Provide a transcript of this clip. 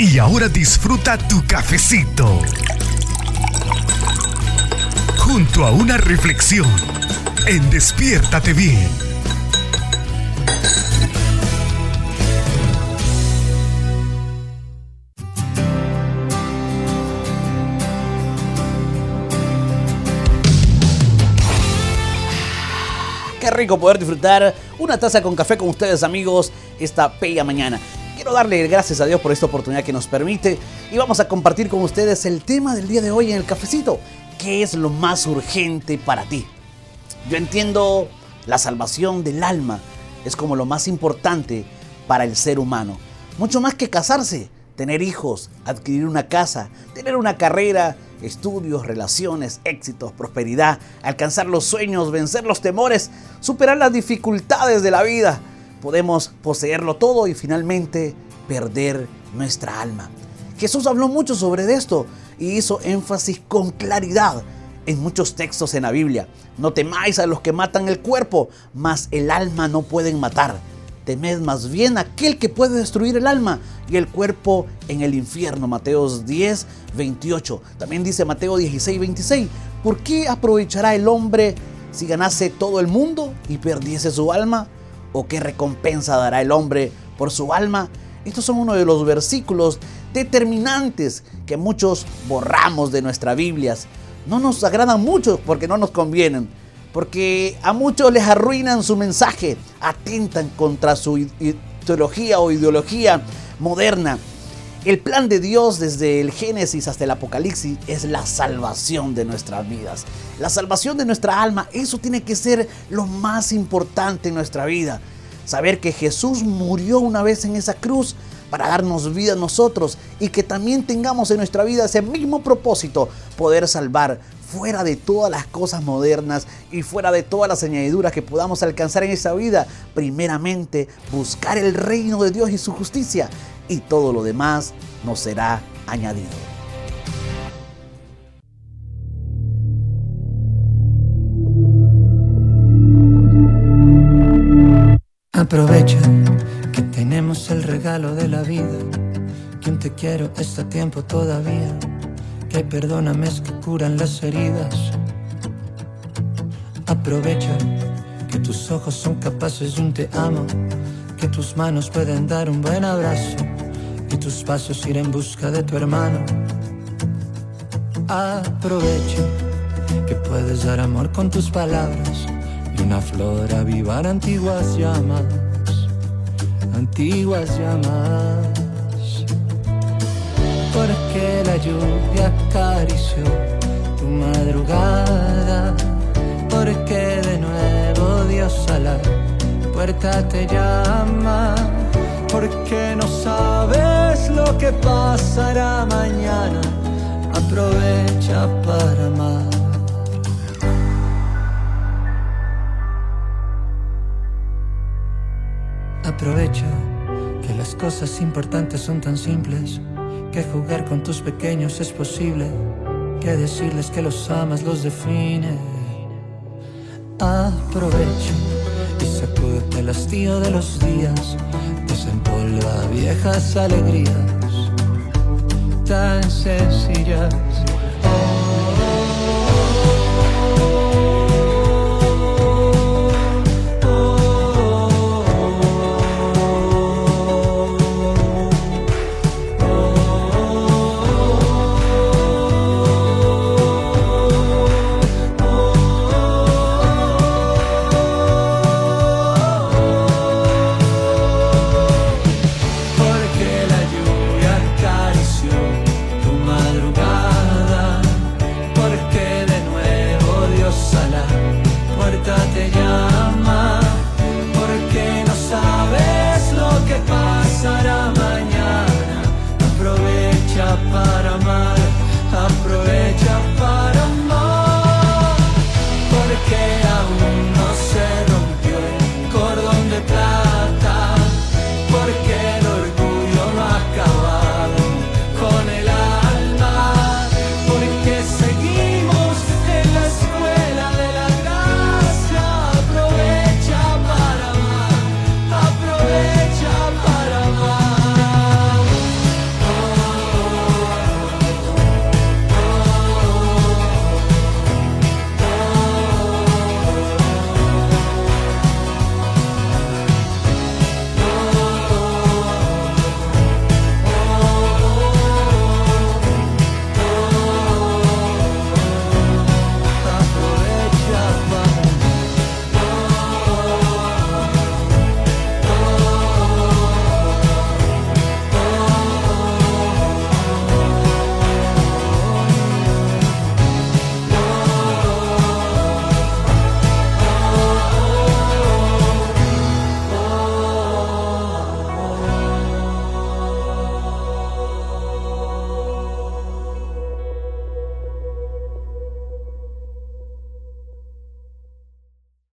Y ahora disfruta tu cafecito junto a una reflexión en Despiértate Bien. Qué rico poder disfrutar una taza con café con ustedes, amigos, esta bella mañana. Quiero darle gracias a Dios por esta oportunidad que nos permite y vamos a compartir con ustedes el tema del día de hoy en el cafecito. ¿Qué es lo más urgente para ti? Yo entiendo la salvación del alma es como lo más importante para el ser humano. Mucho más que casarse, tener hijos, adquirir una casa, tener una carrera, estudios, relaciones, éxitos, prosperidad, alcanzar los sueños, vencer los temores, superar las dificultades de la vida. Podemos poseerlo todo y finalmente perder nuestra alma. Jesús habló mucho sobre esto y hizo énfasis con claridad en muchos textos en la Biblia. No temáis a los que matan el cuerpo, mas el alma no pueden matar. Temed más bien a aquel que puede destruir el alma y el cuerpo en el infierno. Mateo 10, 28. También dice Mateo 16, 26. ¿Por qué aprovechará el hombre si ganase todo el mundo y perdiese su alma? ¿O qué recompensa dará el hombre por su alma? Estos son uno de los versículos determinantes que muchos borramos de nuestras Biblias. No nos agradan mucho porque no nos convienen, porque a muchos les arruinan su mensaje, atentan contra su teología o ideología moderna. El plan de Dios desde el Génesis hasta el Apocalipsis es la salvación de nuestras vidas. La salvación de nuestra alma, eso tiene que ser lo más importante en nuestra vida. Saber que Jesús murió una vez en esa cruz para darnos vida a nosotros y que también tengamos en nuestra vida ese mismo propósito, poder salvar fuera de todas las cosas modernas y fuera de todas las añadiduras que podamos alcanzar en esa vida. Primeramente, buscar el reino de Dios y su justicia y todo lo demás nos será añadido. Aprovecha que tenemos el regalo de la vida, que un te quiero está a tiempo todavía, que hay perdónames que curan las heridas. Aprovecha que tus ojos son capaces de un te amo, que tus manos pueden dar un buen abrazo y tus pasos ir en busca de tu hermano. Aprovecha que puedes dar amor con tus palabras y una flor avivar antiguas llamas, antiguas llamas. Porque la lluvia acarició tu madrugada, porque de nuevo Dios a la puerta te llama, porque no sabes lo que pasará mañana. Aprovecha para amar. Aprovecha que las cosas importantes son tan simples, que jugar con tus pequeños es posible, que decirles que los amas los define. Aprovecha y sacúdete el hastío de los días, desempolva viejas alegrías tan sencillas